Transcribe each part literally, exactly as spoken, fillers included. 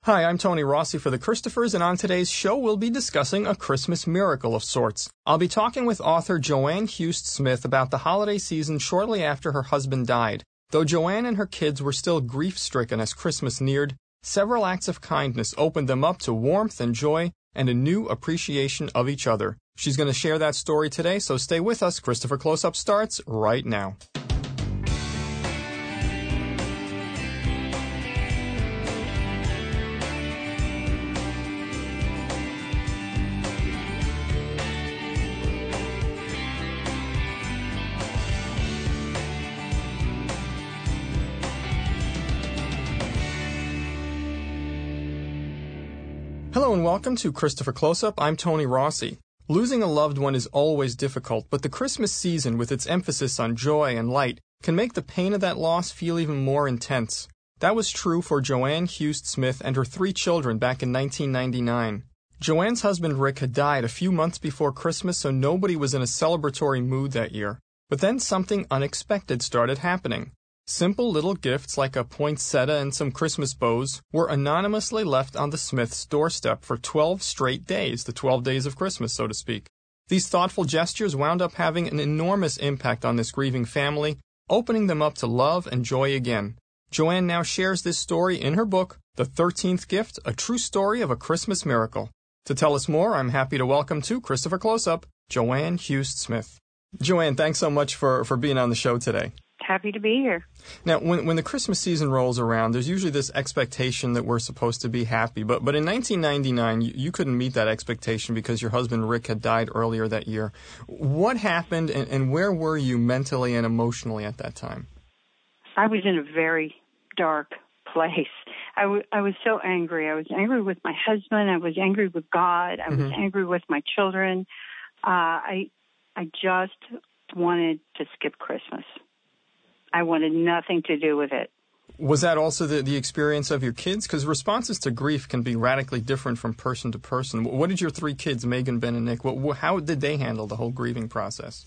Hi, I'm Tony Rossi for the Christophers, and on today's show we'll be discussing a Christmas miracle of sorts. I'll be talking with author Joanne Hust-Smith about the holiday season shortly after her husband died. Though Joanne and her kids were still grief-stricken as Christmas neared, several acts of kindness opened them up to warmth and joy and a new appreciation of each other. She's going to share that story today, so stay with us. Christopher Close-Up starts right now. Hello and welcome to Christopher Close-Up. I'm Tony Rossi. Losing a loved one is always difficult, but the Christmas season, with its emphasis on joy and light, can make the pain of that loss feel even more intense. That was true for Joanne Hust-Smith and her three children back in nineteen ninety-nine. Joanne's husband Rick had died a few months before Christmas, so nobody was in a celebratory mood that year. But then something unexpected started happening. Simple little gifts like a poinsettia and some Christmas bows were anonymously left on the Smiths' doorstep for twelve straight days, the twelve days of Christmas, so to speak. These thoughtful gestures wound up having an enormous impact on this grieving family, opening them up to love and joy again. Joanne now shares this story in her book, The thirteenth Gift, A True Story of a Christmas Miracle. To tell us more, I'm happy to welcome to Christopher Close-Up, Joanne Hust-Smith. Joanne, thanks so much for, for being on the show today. Happy to be here. Now, when when the Christmas season rolls around, there's usually this expectation that we're supposed to be happy. But but in nineteen ninety-nine, you, you couldn't meet that expectation because your husband Rick had died earlier that year. What happened, and, and where were you mentally and emotionally at that time? I was in a very dark place. I, w- I was so angry. I was angry with my husband. I was angry with God. I mm-hmm. was angry with my children. Uh, I I just wanted to skip Christmas. I wanted nothing to do with it. Was that also the, the experience of your kids? Because responses to grief can be radically different from person to person. What did your three kids, Megan, Ben, and Nick, what, how did they handle the whole grieving process?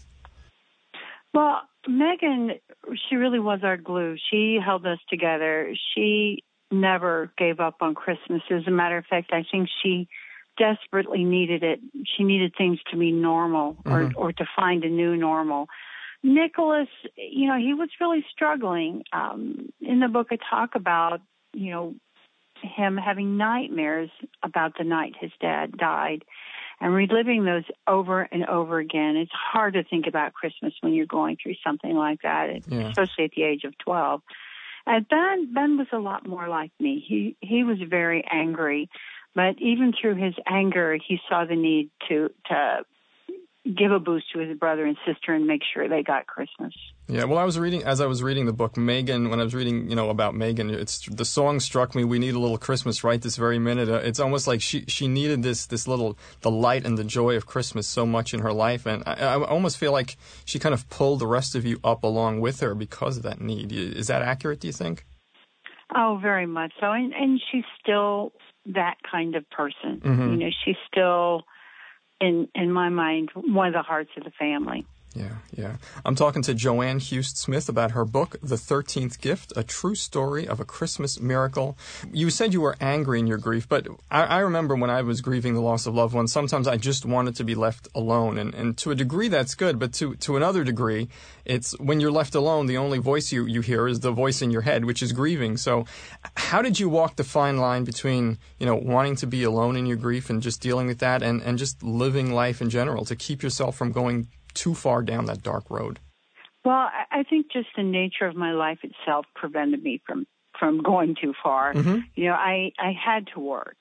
Well, Megan, she really was our glue. She held us together. She never gave up on Christmas. As a matter of fact, I think she desperately needed it. She needed things to be normal or, mm-hmm. or to find a new normal. Nicholas, you know, he was really struggling. Um, in the book, I talk about, you know, him having nightmares about the night his dad died and reliving those over and over again. It's hard to think about Christmas when you're going through something like that, yeah. especially at the age of twelve. And Ben, Ben was a lot more like me. He, he was very angry, but even through his anger, he saw the need to, to, give a boost to his brother and sister and make sure they got Christmas. Yeah, well, I was reading, as I was reading the book, Megan, when I was reading, you know, about Megan, it's, the song struck me, We Need a Little Christmas right this very minute. Uh, it's almost like she, she needed this, this little, the light and the joy of Christmas so much in her life. And I, I almost feel like she kind of pulled the rest of you up along with her because of that need. Is that accurate, do you think? Oh, very much so. And, and she's still that kind of person. Mm-hmm. You know, she's still... In in my mind, one of the hearts of the family. Yeah, yeah. I'm talking to Joanne Hust-Smith about her book, The thirteenth Gift, A True Story of a Christmas Miracle. You said you were angry in your grief, but I, I remember when I was grieving the loss of loved ones, sometimes I just wanted to be left alone. And, and to a degree, that's good, but to, to another degree, it's when you're left alone, the only voice you, you hear is the voice in your head, which is grieving. So how did you walk the fine line between, you know, wanting to be alone in your grief and just dealing with that and, and just living life in general to keep yourself from going too far down that dark road? Well, I think just the nature of my life itself prevented me from, from going too far. Mm-hmm. You know, I, I had to work.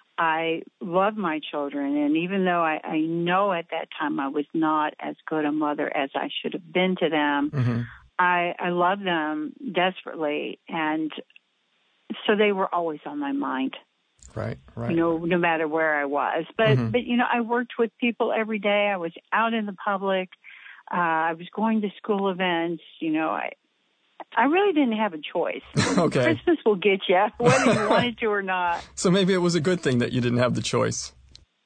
I love my children, and even though I, I know at that time I was not as good a mother as I should have been to them, mm-hmm. I, I love them desperately, and so they were always on my mind. Right, right. You know, no matter where I was. But, mm-hmm. but you know, I worked with people every day. I was out in the public. Uh, I was going to school events. You know, I I really didn't have a choice. Okay. Christmas will get you, whether you wanted to or not. So maybe it was a good thing that you didn't have the choice.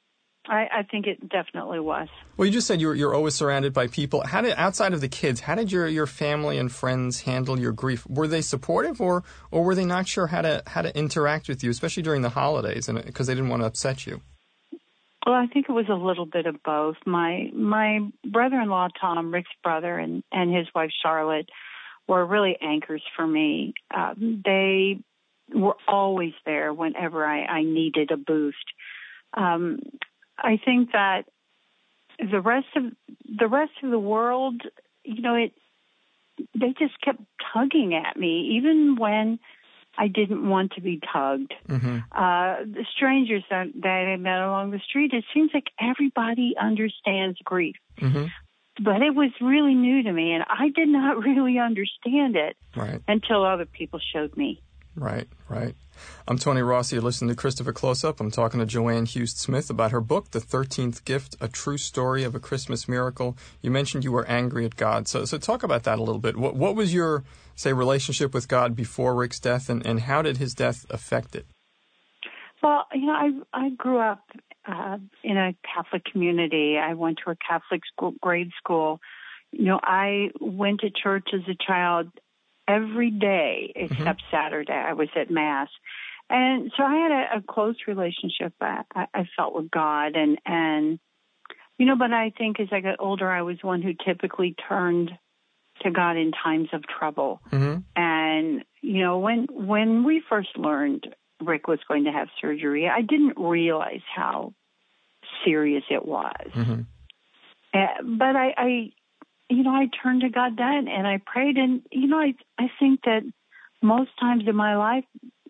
I, I think it definitely was. Well, you just said you're you're always surrounded by people. How did, outside of the kids, how did your, your family and friends handle your grief? Were they supportive, or or were they not sure how to how to interact with you, especially during the holidays, and because they didn't want to upset you? Well, I think it was a little bit of both. My my brother-in-law Tom, Rick's brother, and and his wife Charlotte were really anchors for me. Um, they were always there whenever I, I needed a boost. Um, I think that the rest of the rest of the world, you know, it they just kept tugging at me, even when I didn't want to be tugged. Mm-hmm. Uh, the strangers that, that I met along the street, it seems like everybody understands grief. Mm-hmm. But it was really new to me, and I did not really understand it right. until other people showed me. Right, right. I'm Tony Rossi. You're listening to Christopher Close-Up. I'm talking to Joanne Hughes Smith about her book, The thirteenth Gift, A True Story of a Christmas Miracle. You mentioned you were angry at God. So so talk about that a little bit. What, what was your, say, relationship with God before Rick's death, and, and how did his death affect it? Well, you know, I, I grew up uh, in a Catholic community. I went to a Catholic school, grade school. You know, I went to church as a child every day except mm-hmm. Saturday. I was at Mass. And so I had a, a close relationship, I, I felt, with God. And, and, you know, but I think as I got older, I was one who typically turned to God in times of trouble. Mm-hmm. And, you know, when when we first learned Rick was going to have surgery, I didn't realize how serious it was. Mm-hmm. Uh, but I, I, you know, I turned to God then, and I prayed. And, you know, I, I think that most times in my life,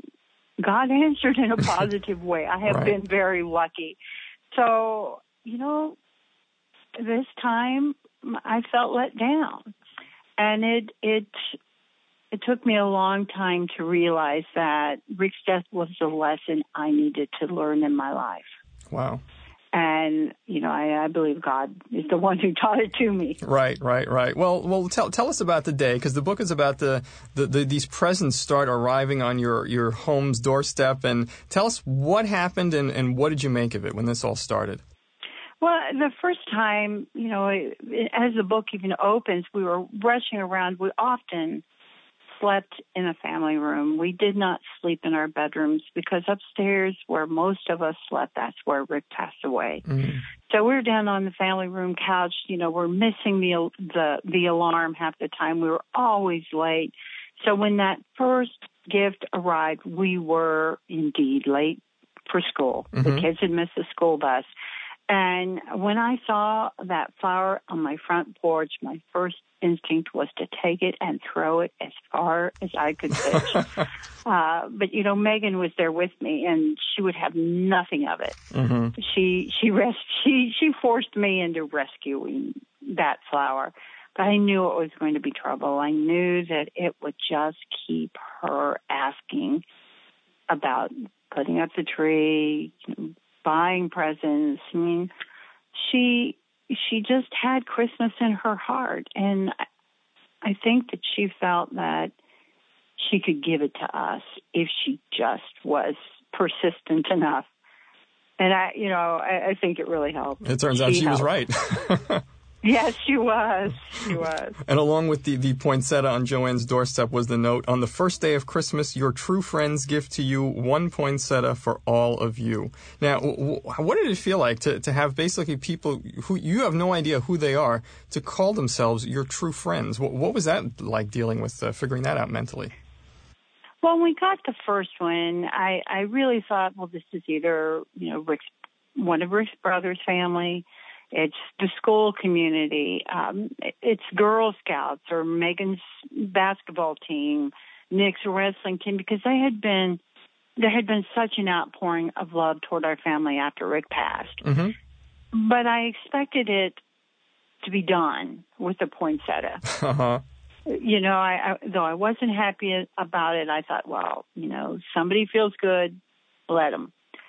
God answered in a positive way. I have right. been very lucky. So, you know, this time I felt let down. And it it it took me a long time to realize that Rick's death was a lesson I needed to learn in my life. Wow. And, you know, I, I believe God is the one who taught it to me. Right, right, right. Well, well, tell tell us about the day, because the book is about the, the, the these presents start arriving on your, your home's doorstep. And tell us what happened and, and what did you make of it when this all started? Well, the first time, you know, as the book even opens, we were rushing around. We often slept in a family room. We did not sleep in our bedrooms because upstairs, where most of us slept, that's where Rick passed away. Mm-hmm. So we were down on the family room couch. You know, we're missing the the the alarm half the time. We were always late. So when that first gift arrived, we were indeed late for school. Mm-hmm. The kids had missed the school bus. And when I saw that flower on my front porch, my first instinct was to take it and throw it as far as I could reach. uh, but, you know, Megan was there with me, and she would have nothing of it. Mm-hmm. She she res- she she forced me into rescuing that flower. But I knew it was going to be trouble. I knew that it would just keep her asking about putting up the tree, buying presents. I mean, she she just had Christmas in her heart, and I think that she felt that she could give it to us if she just was persistent enough. And I, you know, I, I think it really helped. It turns she out she helped. was right. Yes, she was. She was. And along with the, the poinsettia on Joanne's doorstep was the note, on the first day of Christmas, your true friends give to you one poinsettia for all of you. Now, w- what did it feel like to, to have basically people who you have no idea who they are to call themselves your true friends? What, what was that like dealing with uh, figuring that out mentally? Well, when we got the first one, I, I really thought, well, this is either, you know, Rick's, one of Rick's brother's family. It's the school community. Um, it's Girl Scouts or Megan's basketball team, Nick's wrestling team, because they had been there had been such an outpouring of love toward our family after Rick passed. Mm-hmm. But I expected it to be done with the poinsettia. Uh-huh. You know, I, I, though I wasn't happy about it, I thought, well, you know, somebody feels good, let them.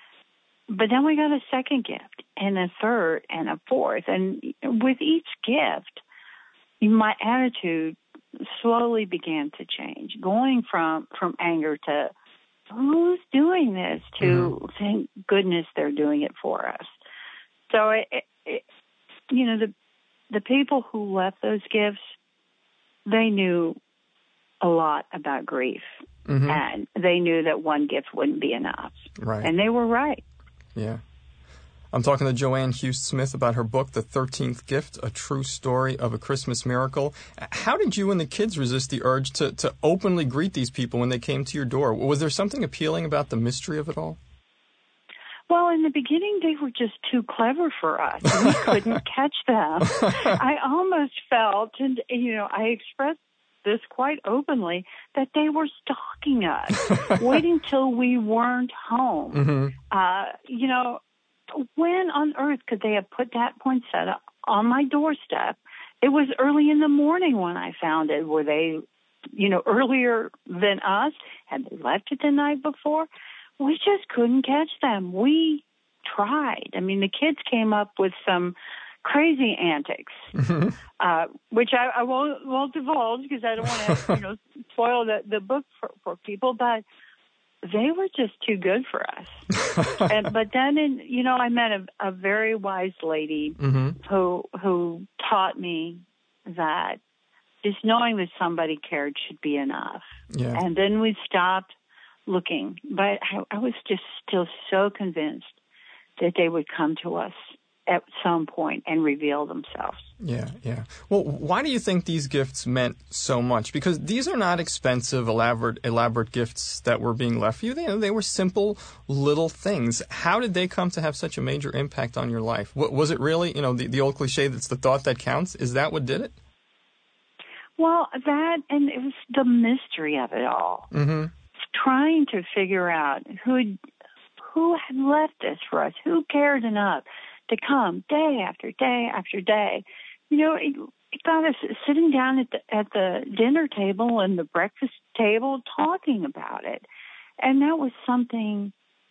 But then we got a second gift and a third and a fourth. And with each gift, my attitude slowly began to change, going from, from anger to, who's doing this, to mm-hmm. thank goodness they're doing it for us. So, it, it, it, you know, the the people who left those gifts, they knew a lot about grief, mm-hmm. and they knew that one gift wouldn't be enough. Right. And they were right. Yeah. I'm talking to Joanne Hughes Smith about her book, The thirteenth Gift, A True Story of a Christmas Miracle. How did you and the kids resist the urge to, to openly greet these people when they came to your door? Was there something appealing about the mystery of it all? Well, in the beginning, they were just too clever for us. We couldn't catch them. I almost felt, and you know, I expressed this quite openly, that they were stalking us, waiting till we weren't home. Mm-hmm. Uh, you know, when on earth could they have put that poinsettia on my doorstep? It was early in the morning when I found it. Were they, you know, earlier than us? Had they left it the night before? We just couldn't catch them. We tried. I mean, the kids came up with some crazy antics, mm-hmm. uh, which I, I won't, won't divulge because I don't want to, you know, spoil the, the book for, for people, but they were just too good for us. and, but then, in, you know, I met a, a very wise lady mm-hmm. who who taught me that just knowing that somebody cared should be enough. Yeah. And then we stopped looking. But I, I was just still so convinced that they would come to us at some point and reveal themselves. Yeah, yeah. Well, why do you think these gifts meant so much? Because these are not expensive, elaborate, elaborate gifts that were being left for you. They, they were simple little things. How did they come to have such a major impact on your life? W- was it really, you know, the, the old cliche that's the thought that counts? Is that what did it? Well, that, and it was the mystery of it all. Mm-hmm. Trying to figure out who who had left this for us, who cared enough to come day after day after day. You know, it, it got us sitting down at the, at the dinner table and the breakfast table talking about it. And that was something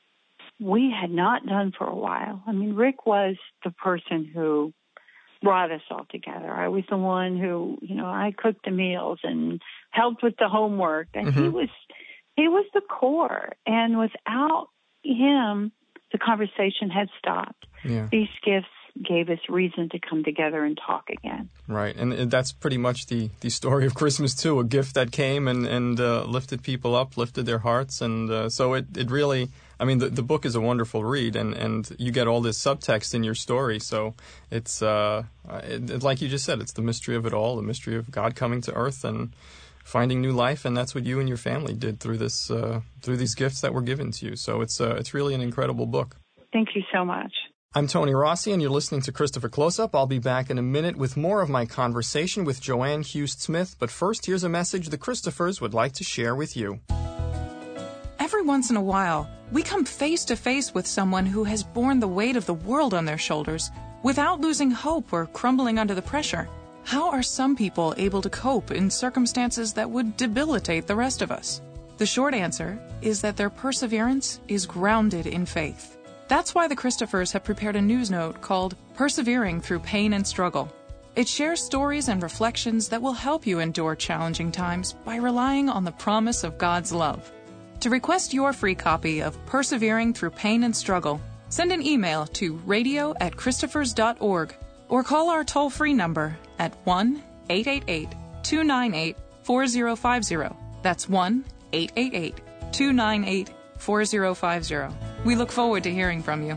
we had not done for a while. I mean, Rick was the person who brought us all together. I was the one who, you know, I cooked the meals and helped with the homework. And mm-hmm. he was he was the core. And without him, the conversation had stopped. Yeah. These gifts gave us reason to come together and talk again. Right, and that's pretty much the, the story of Christmas, too, a gift that came and, and uh, lifted people up, lifted their hearts, and uh, so it, it really, I mean, the, the book is a wonderful read, and, and you get all this subtext in your story, so it's, uh, it, it, like you just said, it's the mystery of it all, the mystery of God coming to earth and finding new life, and that's what you and your family did through this, uh, through these gifts that were given to you, so it's, uh, it's really an incredible book. Thank you so much. I'm Tony Rossi, and you're listening to Christopher Close-Up. I'll be back in a minute with more of my conversation with Joanne Hughes Smith. But first, here's a message the Christophers would like to share with you. Every once in a while, we come face to face with someone who has borne the weight of the world on their shoulders without losing hope or crumbling under the pressure. How are some people able to cope in circumstances that would debilitate the rest of us? The short answer is that their perseverance is grounded in faith. That's why the Christophers have prepared a news note called Persevering Through Pain and Struggle. It shares stories and reflections that will help you endure challenging times by relying on the promise of God's love. To request your free copy of Persevering Through Pain and Struggle, send an email to radio at christophers dot org or call our toll-free number at one eight eight eight, two nine eight, four zero five zero. That's one eight eight eight, two nine eight, four zero five zero. We look forward to hearing from you.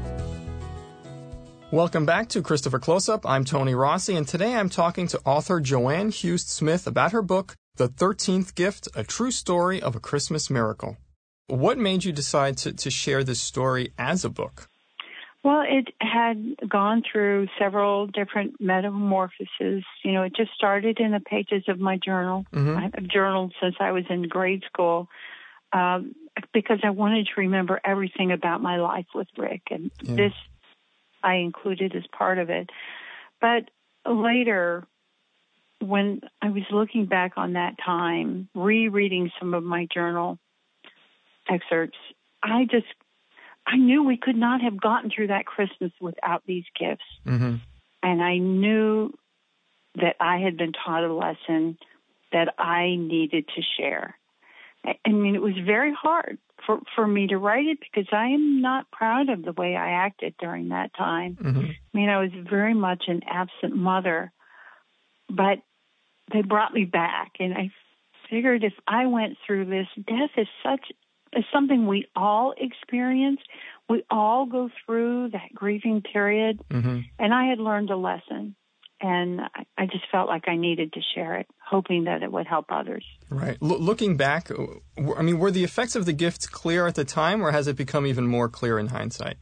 Welcome back to Christopher Close-Up. I'm Tony Rossi, and today I'm talking to author Joanne Hughes Smith about her book, The thirteenth Gift, A True Story of a Christmas Miracle. What made you decide to, to share this story as a book? Well, it had gone through several different metamorphoses. You know, it just started in the pages of my journal. Mm-hmm. I've journaled since I was in grade school. Um, because I wanted to remember everything about my life with Rick, and yeah. this I included as part of it. But later, when I was looking back on that time, rereading some of my journal excerpts, I just, I knew we could not have gotten through that Christmas without these gifts. Mm-hmm. And I knew that I had been taught a lesson that I needed to share. I mean, it was very hard for, for me to write it because I am not proud of the way I acted during that time. Mm-hmm. I mean, I was very much an absent mother, but they brought me back, and I figured if I went through this, death is such is something we all experience. We all go through that grieving period, mm-hmm. and I had learned a lesson, and I, I just felt like I needed to share it, hoping that it would help others. Right. L- looking back, I mean, were the effects of the gift clear at the time, or has it become even more clear in hindsight?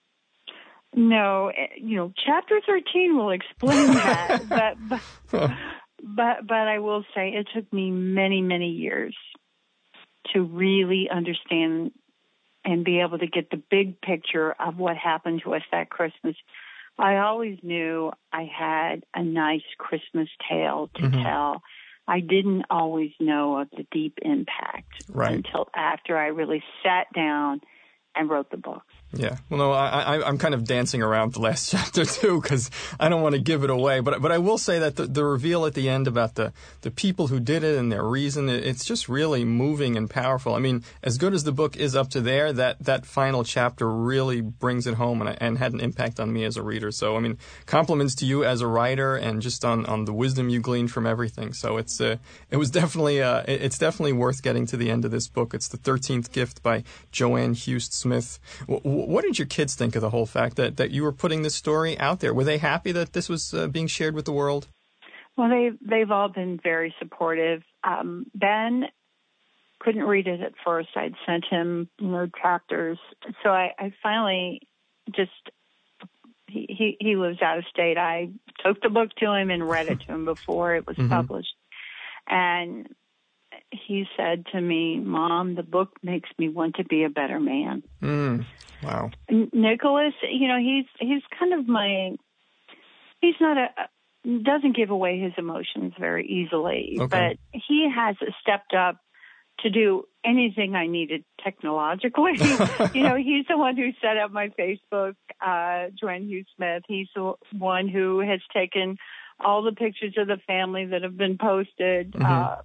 No, you know, chapter thirteen will explain that, but, but but but I will say it took me many, many years to really understand and be able to get the big picture of what happened to us that Christmas. I always knew I had a nice Christmas tale to mm-hmm. tell. I didn't always know of the deep impact right. until after I really sat down and wrote the book. Yeah. Well, no, I, I, I'm kind of dancing around the last chapter, too, because I don't want to give it away. But but I will say that the, the reveal at the end about the, the people who did it and their reason, it's just really moving and powerful. I mean, as good as the book is up to there, that, that final chapter really brings it home and, and had an impact on me as a reader. So, I mean, compliments to you as a writer and just on, on the wisdom you gleaned from everything. So it's uh, it was definitely uh, it's definitely worth getting to the end of this book. It's The thirteenth Gift by Joanne Hust Smith. W- What did your kids think of the whole fact that, that you were putting this story out there? Were they happy that this was uh, being shared with the world? Well, they, they've all been very supportive. Um, Ben couldn't read it at first. I'd sent him, you know, chapters. So I, I finally just, he, he, he lives out of state. I took the book to him and read it to him before it was mm-hmm. published. And he said to me, "Mom, the book makes me want to be a better man." Mm. Wow. Nicholas, you know, he's he's kind of my, he's not a, doesn't give away his emotions very easily, okay. but he has stepped up to do anything I needed technologically. You know, he's the one who set up my Facebook, uh, Joanne Hust Smith. He's the one who has taken all the pictures of the family that have been posted. Mm-hmm. Uh,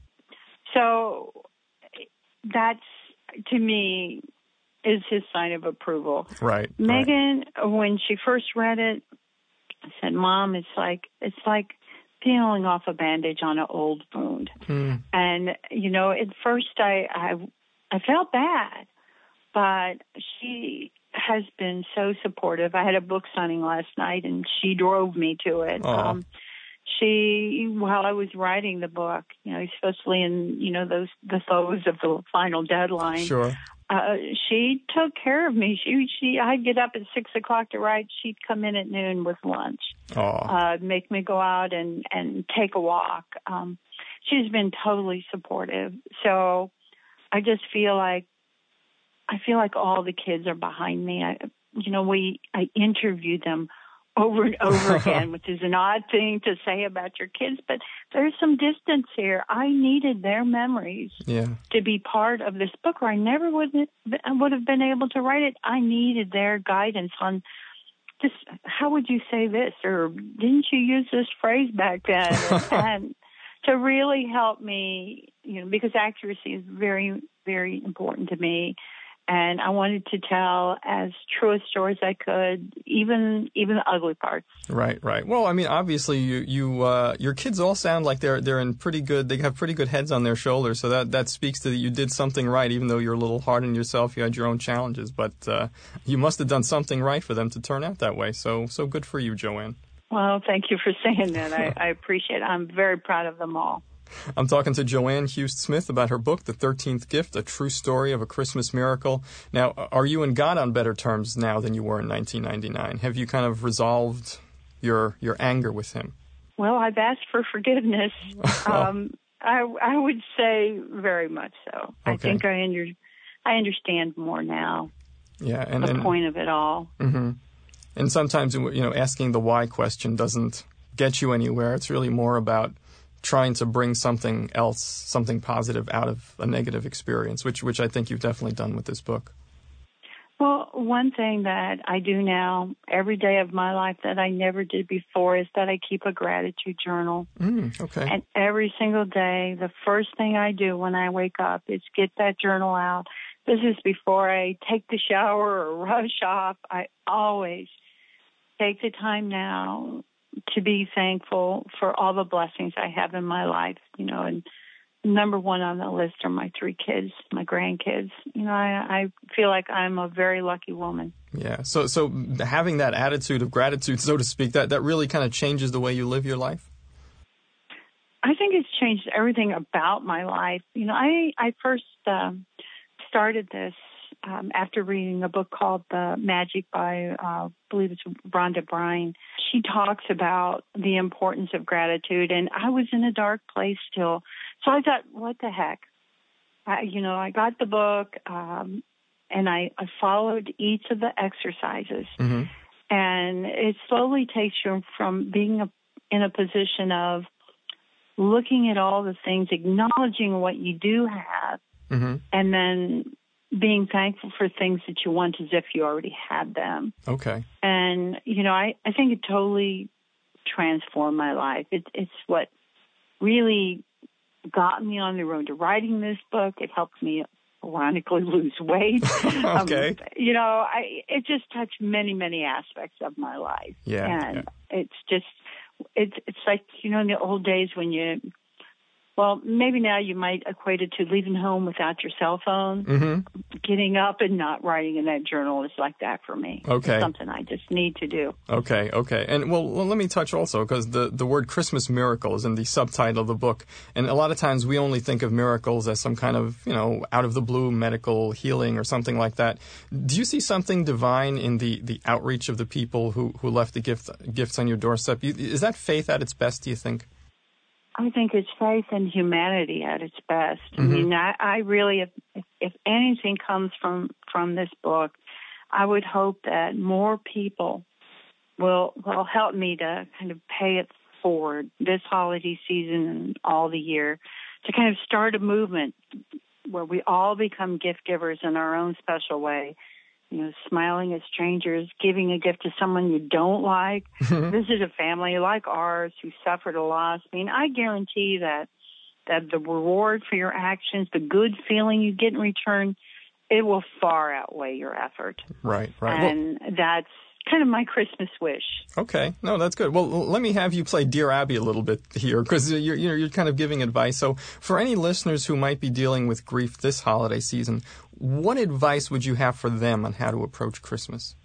so that's, to me, is his sign of approval. Right. Megan, right. when she first read it, said, "Mom, it's like it's like peeling off a bandage on an old wound." Mm. And you know, at first I, I I felt bad, but she has been so supportive. I had a book signing last night, and she drove me to it. Um, she, while I was writing the book, you know, especially in you know those the throes of the final deadline. Sure. Uh, she took care of me. She, she, I'd get up at six o'clock to write. She'd come in at noon with lunch, uh, make me go out and, and take a walk. Um, she's been totally supportive. So I just feel like, I feel like all the kids are behind me. I, you know, we, I interviewed them over and over again, which is an odd thing to say about your kids, but there's some distance here. I needed their memories yeah. to be part of this book, or I never would would have been able to write it. I needed their guidance on this. How would you say this? Or didn't you use this phrase back then? And to really help me, you know, because accuracy is very, very important to me. And I wanted to tell as true a story as I could, even even the ugly parts. Right, right. Well, I mean, obviously, you you uh, your kids all sound like they're they're in pretty good. They have pretty good heads on their shoulders. So that, that speaks to that you did something right, even though you're a little hard on yourself. You had your own challenges, but uh, you must have done something right for them to turn out that way. So so good for you, Joanne. Well, thank you for saying that. I, I appreciate it. I'm very proud of them all. I'm talking to Joanne Hust Smith about her book, The thirteenth Gift, A True Story of a Christmas Miracle. Now, are you and God on better terms now than you were in nineteen ninety-nine? Have you kind of resolved your your anger with him? Well, I've asked for forgiveness. um, I, I would say very much so. Okay. I think I, under, I understand more now. Yeah, and the and, point of it all. Mm-hmm. And sometimes, you know, asking the why question doesn't get you anywhere. It's really more about trying to bring something else, something positive out of a negative experience, which which I think you've definitely done with this book. Well, one thing that I do now every day of my life that I never did before is that I keep a gratitude journal. Mm, okay. And every single day, the first thing I do when I wake up is get that journal out, this is before I take the shower or rush off. I always take the time now to be thankful for all the blessings I have in my life, you know, and number one on the list are my three kids, my grandkids. You know, I, I feel like I'm a very lucky woman. Yeah. So, so having that attitude of gratitude, so to speak, that, that really kind of changes the way you live your life? I think it's changed everything about my life. You know, I, I first um, started this um, after reading a book called The Magic by, uh, I believe it's Rhonda Bryan. She talks about the importance of gratitude, and I was in a dark place still. So I thought, what the heck? I, you know, I got the book, um, and I, I followed each of the exercises. Mm-hmm. And it slowly takes you from being a, in a position of looking at all the things, acknowledging what you do have, mm-hmm. and then being thankful for things that you want as if you already had them. Okay. And, you know, I, I think it totally transformed my life. It, it's what really got me on the road to writing this book. It helped me, ironically, lose weight. Okay. Um, you know, I it just touched many, many aspects of my life. Yeah. And yeah. it's just, it's it's like, you know, in the old days when you, well, maybe now you might equate it to leaving home without your cell phone. Mm-hmm. Getting up and not writing in that journal is like that for me. Okay. It's something I just need to do. Okay, okay. And, well, well let me touch also, because the, the word Christmas miracle is in the subtitle of the book. And a lot of times we only think of miracles as some kind of, you know, out-of-the-blue medical healing or something like that. Do you see something divine in the, the outreach of the people who, who left the gift, gifts on your doorstep? Is that faith at its best, do you think? I think it's faith and humanity at its best. Mm-hmm. I mean, I, I really, if, if, if anything comes from, from this book, I would hope that more people will will help me to kind of pay it forward this holiday season and all the year, to kind of start a movement where we all become gift givers in our own special way. You know, smiling at strangers, giving a gift to someone you don't like, visit a family like ours who suffered a loss. I mean, I guarantee that that the reward for your actions, the good feeling you get in return, it will far outweigh your effort. Right, right. And well, that's kind of my Christmas wish. Okay. No, that's good. Well, let me have you play Dear Abby a little bit here, because you're, you're, you're kind of giving advice. So for any listeners who might be dealing with grief this holiday season, what advice would you have for them on how to approach Christmas?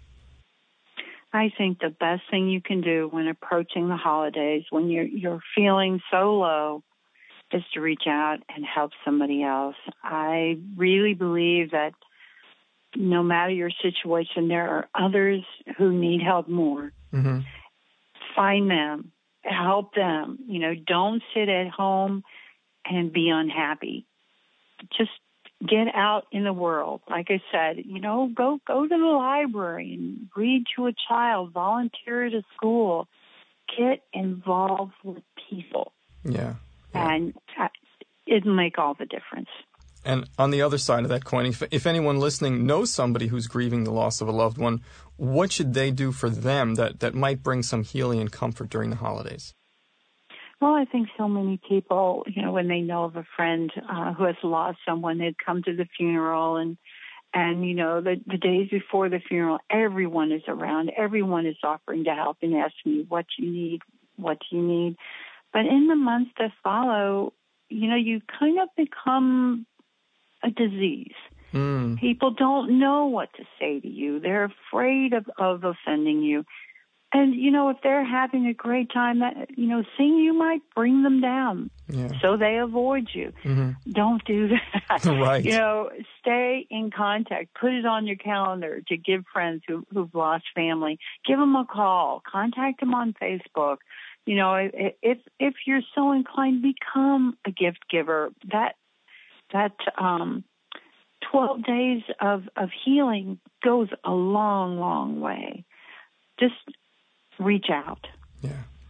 I think the best thing you can do when approaching the holidays, when you're, you're feeling so low, is to reach out and help somebody else. I really believe that no matter your situation, there are others who need help more. Mm-hmm. Find them, help them. You know, don't sit at home and be unhappy. Just get out in the world. Like I said, you know, go go to the library and read to a child, volunteer at a school, get involved with people. Yeah. yeah. And it'll make all the difference. And on the other side of that coin, if, if anyone listening knows somebody who's grieving the loss of a loved one, what should they do for them that, that might bring some healing and comfort during the holidays? Well, I think so many people, you know, when they know of a friend uh, who has lost someone, they'd come to the funeral, and, and you know, the, the days before the funeral, everyone is around. Everyone is offering to help and asking you what you need, what you need. But in the months that follow, you know, you kind of become a disease. Mm. People don't know what to say to you. They're afraid of, of offending you. And, you know, if they're having a great time, that, you know, seeing you might bring them down. Yeah. So they avoid you. Mm-hmm. Don't do that. Right. You know, stay in contact. Put it on your calendar to give friends who, who've lost family. Give them a call. Contact them on Facebook. You know, if if you're so inclined, become a gift giver. That that um, twelve days of, of healing goes a long, long way. Just reach out. Yeah.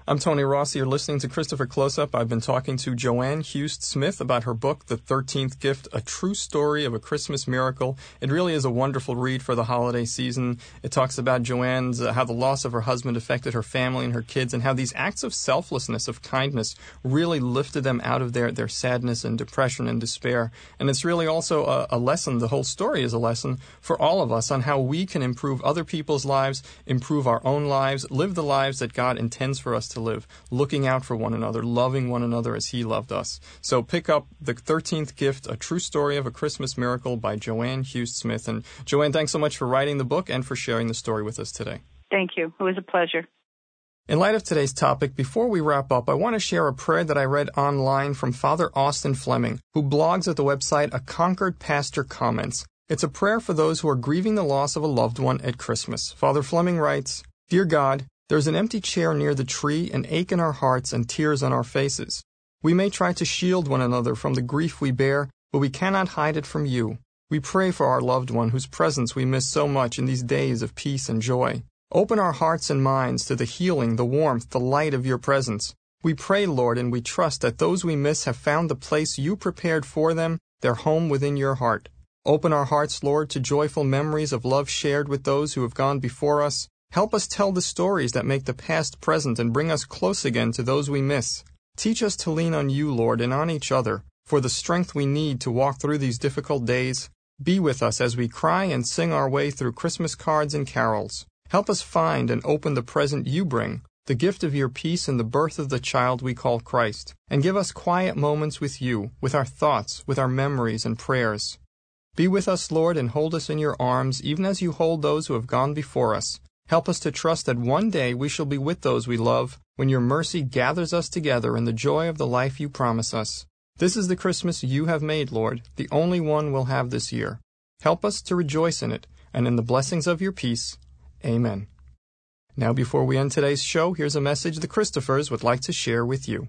I'm Tony Rossi. You're listening to Christopher Close-Up. I've been talking to Joanne Hust Smith about her book, The thirteenth Gift, A True Story of a Christmas Miracle. It really is a wonderful read for the holiday season. It talks about Joanne's, uh, how the loss of her husband affected her family and her kids, and how these acts of selflessness, of kindness, really lifted them out of their, their sadness and depression and despair. And it's really also a, a lesson, the whole story is a lesson for all of us on how we can improve other people's lives, improve our own lives, live the lives that God intends for us to live, looking out for one another, loving one another as He loved us. So pick up The thirteenth Gift, A True Story of a Christmas Miracle by Joanne Hust Smith. And Joanne, thanks so much for writing the book and for sharing the story with us today. Thank you. It was a pleasure. In light of today's topic, before we wrap up, I want to share a prayer that I read online from Father Austin Fleming, who blogs at the website A Concord Pastor Comments. It's a prayer for those who are grieving the loss of a loved one at Christmas. Father Fleming writes, "Dear God, there's an empty chair near the tree, an ache in our hearts, and tears on our faces. We may try to shield one another from the grief we bear, but we cannot hide it from you. We pray for our loved one whose presence we miss so much in these days of peace and joy. Open our hearts and minds to the healing, the warmth, the light of your presence. We pray, Lord, and we trust that those we miss have found the place you prepared for them, their home within your heart. Open our hearts, Lord, to joyful memories of love shared with those who have gone before us. Help us tell the stories that make the past present and bring us close again to those we miss. Teach us to lean on you, Lord, and on each other, for the strength we need to walk through these difficult days. Be with us as we cry and sing our way through Christmas cards and carols. Help us find and open the present you bring, the gift of your peace and the birth of the child we call Christ, and give us quiet moments with you, with our thoughts, with our memories and prayers. Be with us, Lord, and hold us in your arms, even as you hold those who have gone before us. Help us to trust that one day we shall be with those we love, when your mercy gathers us together in the joy of the life you promise us. This is the Christmas you have made, Lord, the only one we'll have this year. Help us to rejoice in it, and in the blessings of your peace. Amen. Now, before we end today's show, here's a message the Christophers would like to share with you.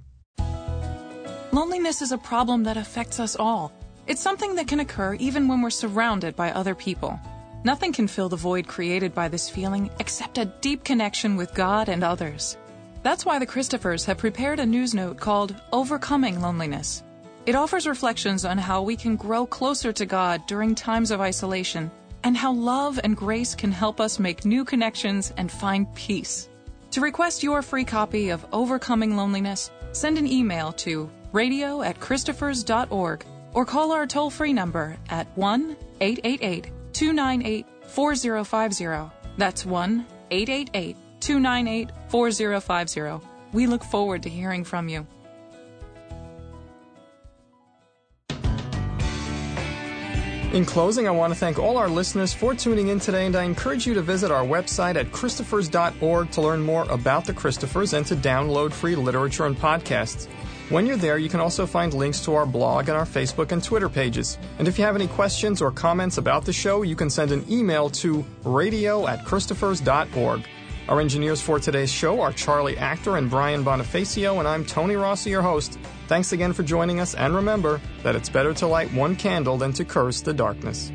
Loneliness is a problem that affects us all. It's something that can occur even when we're surrounded by other people. Nothing can fill the void created by this feeling except a deep connection with God and others. That's why the Christophers have prepared a news note called Overcoming Loneliness. It offers reflections on how we can grow closer to God during times of isolation, and how love and grace can help us make new connections and find peace. To request your free copy of Overcoming Loneliness, send an email to radio at christophers dot org or call our toll-free number at one eight eight eight, two nine eight, four zero five zero. That's one eight eight eight, two nine eight, four zero five zero. We look forward to hearing from you. In closing, I want to thank all our listeners for tuning in today, and I encourage you to visit our website at christophers dot org to learn more about the Christophers and to download free literature and podcasts. When you're there, you can also find links to our blog and our Facebook and Twitter pages. And if you have any questions or comments about the show, you can send an email to radio at christophers dot org. Our engineers for today's show are Charlie Actor and Brian Bonifacio, and I'm Tony Rossi, your host. Thanks again for joining us, and remember that it's better to light one candle than to curse the darkness.